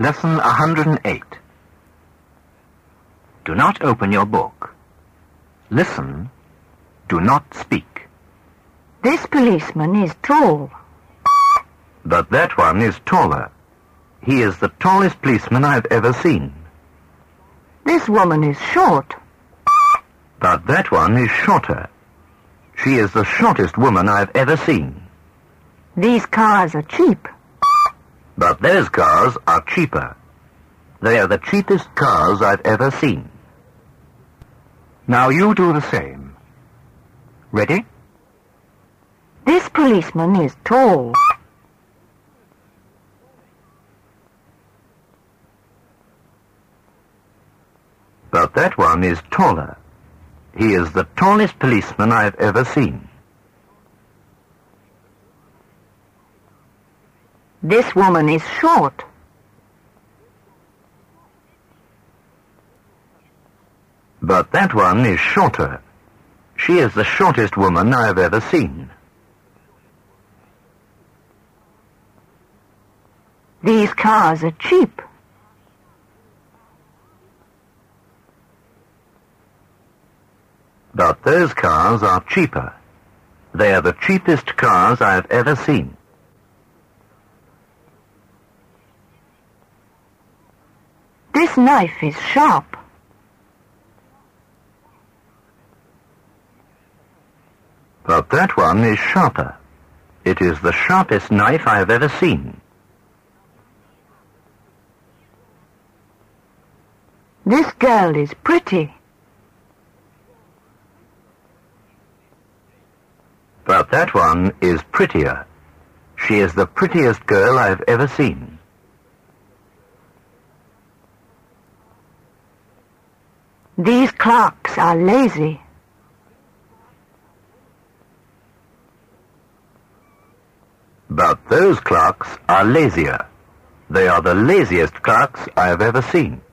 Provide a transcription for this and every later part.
Lesson 108. Do not open your book. Listen. Do not speak. This policeman is tall. But that one is taller. He is the tallest policeman I've ever seen. This woman is short. But that one is shorter. She is the shortest woman I've ever seen. These cars are cheap. But those cars are cheaper. They are the cheapest cars I've ever seen. Now you do the same. Ready? This policeman is tall. But that one is taller. He is the tallest policeman I've ever seen. This woman is short. But that one is shorter. She is the shortest woman I've ever seen. These cars are cheap. But those cars are cheaper. They are the cheapest cars I've ever seen. This knife is sharp. But that one is sharper. It is the sharpest knife I have ever seen. This girl is pretty. But that one is prettier. She is the prettiest girl I've ever seen. These clerks are lazy. But those clerks are lazier. They are the laziest clerks I have ever seen.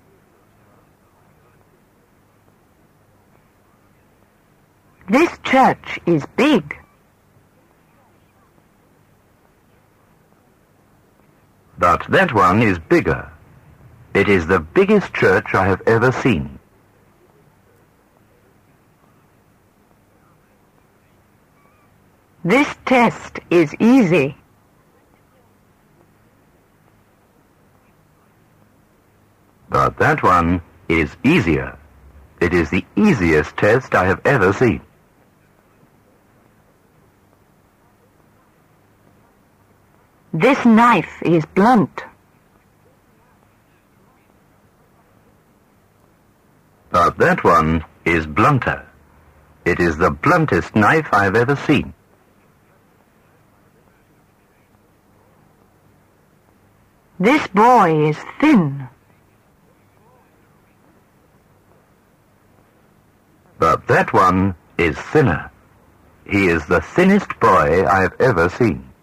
This church is big. But that one is bigger. It is the biggest church I have ever seen. This test is easy. But that one is easier. It is the easiest test I have ever seen. This knife is blunt. But that one is blunter. It is the bluntest knife I've ever seen. This boy is thin. But that one is thinner. He is the thinnest boy I've ever seen.